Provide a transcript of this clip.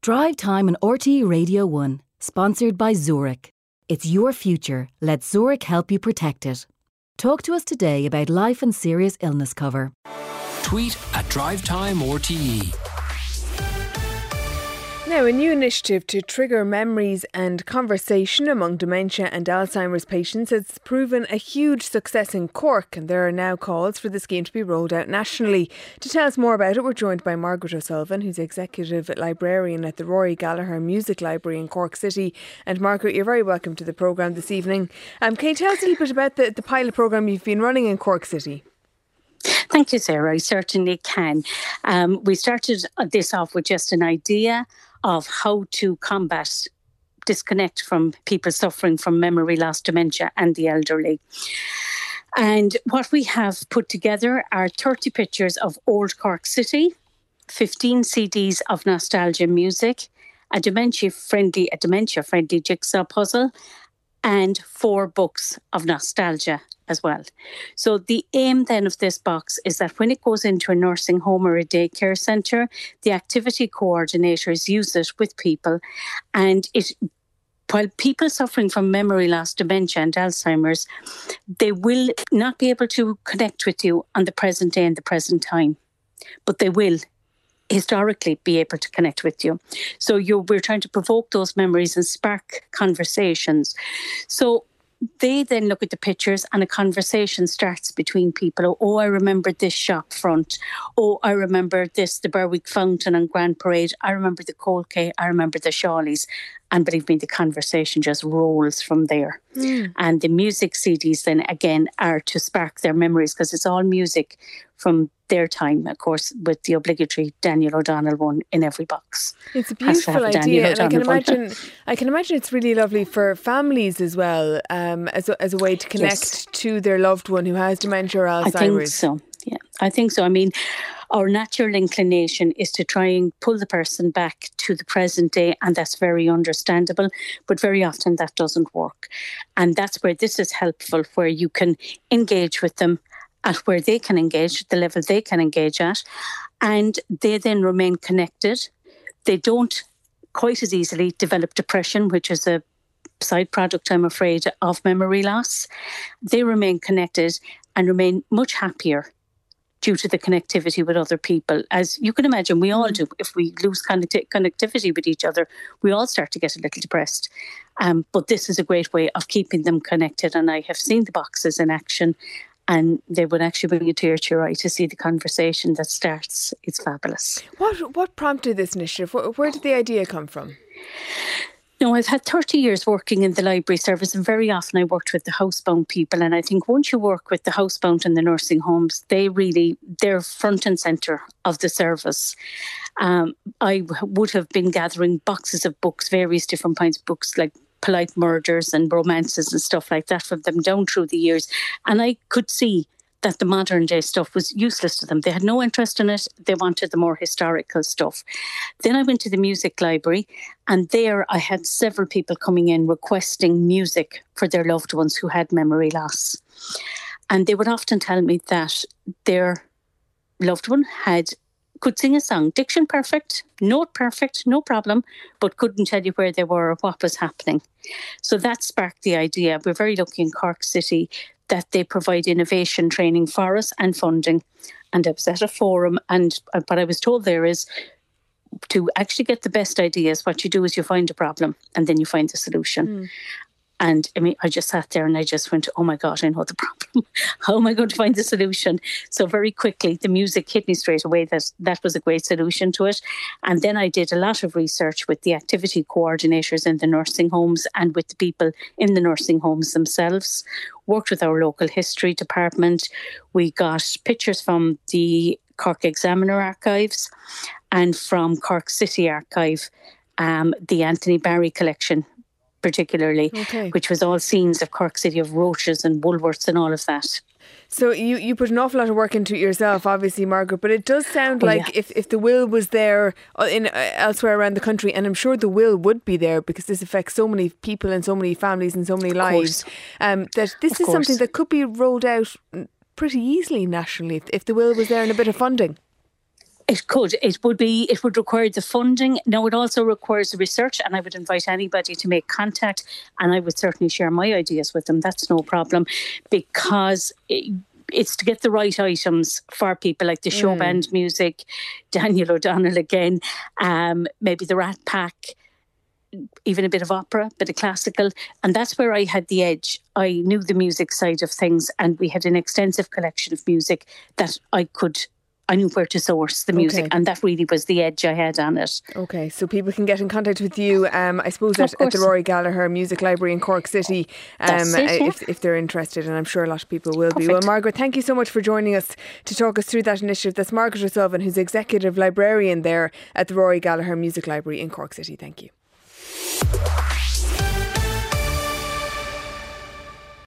Drive Time on RTE Radio 1, sponsored by Zurich. It's your future. Let Zurich help you protect it. Talk to us today about life and serious illness cover. Tweet at Drive Time RTE. Now, a new initiative to trigger memories and conversation among dementia and Alzheimer's patients has proven a huge success in Cork, and there are now calls for the scheme to be rolled out nationally. To tell us more about it, we're joined by Margaret O'Sullivan, who's Executive Librarian at the Rory Gallagher Music Library in Cork City. And Margaret, you're very welcome to the programme this evening. Can you tell us a little bit about the pilot programme you've been running in Cork City? Thank you, Sarah. I certainly can. We started this off with just an idea of how to combat disconnect from people suffering from memory loss, dementia and the elderly. And what we have put together are 30 pictures of old Cork City, 15 CDs of nostalgia music, a dementia-friendly jigsaw puzzle, and 4 books of nostalgia as well. So the aim then of this box is that when it goes into a nursing home or a daycare centre, the activity coordinators use it with people, and while people suffering from memory loss, dementia and Alzheimer's, they will not be able to connect with you on the present day and the present time, but they will historically be able to connect with you. So we're trying to provoke those memories and spark conversations. So they then look at the pictures and a conversation starts between people. Oh, I remember this shop front. Oh, I remember the Berwick Fountain on Grand Parade. I remember the Cold K. I remember the Shawleys. And believe me, the conversation just rolls from there. And the music CDs then again are to spark their memories, because it's all music from their time, of course, with the obligatory Daniel O'Donnell one in every box. It's a beautiful idea, and I can imagine it's really lovely for families as well, as a way to connect to their loved one who has dementia or Alzheimer's. I think so. Yeah, I think so. I mean, our natural inclination is to try and pull the person back to the present day, and that's very understandable, but very often that doesn't work. And that's where this is helpful, where you can engage with them at where they can engage, the level they can engage at, and they then remain connected. They don't quite as easily develop depression, which is a side product, I'm afraid, of memory loss. They remain connected and remain much happier due to the connectivity with other people. As you can imagine, we all do. If we lose connectivity with each other, we all start to get a little depressed. But this is a great way of keeping them connected. And I have seen the boxes in action, and they would actually bring a tear to your eye to see the conversation that starts. It's fabulous. What prompted this initiative? Where did the idea come from? No, I've had 30 years working in the library service, and very often I worked with the housebound people. And I think once you work with the housebound and the nursing homes, they're front and centre of the service. I would have been gathering boxes of books, various different kinds of books, like polite murders and romances and stuff like that from them down through the years. And I could see that the modern day stuff was useless to them. They had no interest in it. They wanted the more historical stuff. Then I went to the music library, and there I had several people coming in requesting music for their loved ones who had memory loss. And they would often tell me that their loved one could sing a song, diction perfect, note perfect, no problem, but couldn't tell you where they were or what was happening. So that sparked the idea. We're very lucky in Cork City that they provide innovation training for us and funding. And I was at a forum, and what I was told there is to actually get the best ideas, what you do is you find a problem and then you find the solution. And I mean, I just sat there and I just went, oh my God, I know the problem. How am I going to find the solution? So very quickly, the music hit me straight away that was a great solution to it. And then I did a lot of research with the activity coordinators in the nursing homes and with the people in the nursing homes themselves. Worked with our local history department. We got pictures from the Cork Examiner archives and from Cork City Archive, the Anthony Barry collection, particularly, which was all scenes of Cork City, of roaches and Woolworths and all of that. So you put an awful lot of work into it yourself, obviously, Margaret, but it does sound if the will was there elsewhere around the country, and I'm sure the will would be there because this affects so many people and so many families and so many lives, that this is something that could be rolled out pretty easily nationally if the will was there and a bit of funding. It could. It would require the funding. No, it also requires the research, and I would invite anybody to make contact, and I would certainly share my ideas with them. That's no problem, because it's to get the right items for people, like the show band music, Daniel O'Donnell again, maybe the Rat Pack, even a bit of opera, bit of classical. And that's where I had the edge. I knew the music side of things, and we had an extensive collection of music that I knew where to source the music, and that really was the edge I had on it. Okay, so people can get in contact with you, I suppose, at the Rory Gallagher Music Library in Cork City, if they're interested, and I'm sure a lot of people will be. Well, Margaret, thank you so much for joining us to talk us through that initiative. That's Margaret O'Sullivan, who's Executive Librarian there at the Rory Gallagher Music Library in Cork City. Thank you.